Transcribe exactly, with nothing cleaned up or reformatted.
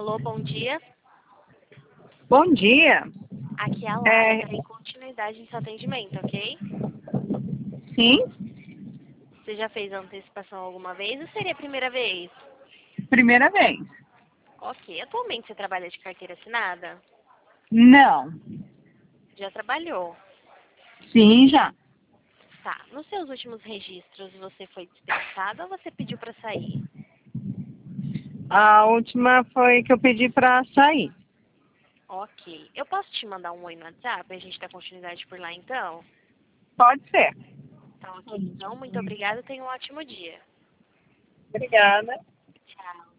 Alô, bom dia. Bom dia. Aqui é a Lara, É... tem continuidade em seu atendimento, ok? Sim, Você já fez a antecipação alguma vez ou seria a primeira vez? primeira vez. Ok. Atualmente você trabalha de carteira assinada? Não. Já trabalhou? Sim, já. Tá. Nos seus últimos registros você foi dispensado ou você pediu para sair? A última foi que eu pedi para sair. Ok. Eu posso te mandar um oi no WhatsApp? A gente dá continuidade por lá então? Pode ser. Então, ok. Então, muito obrigada. Tenha um ótimo dia. Obrigada. Tchau.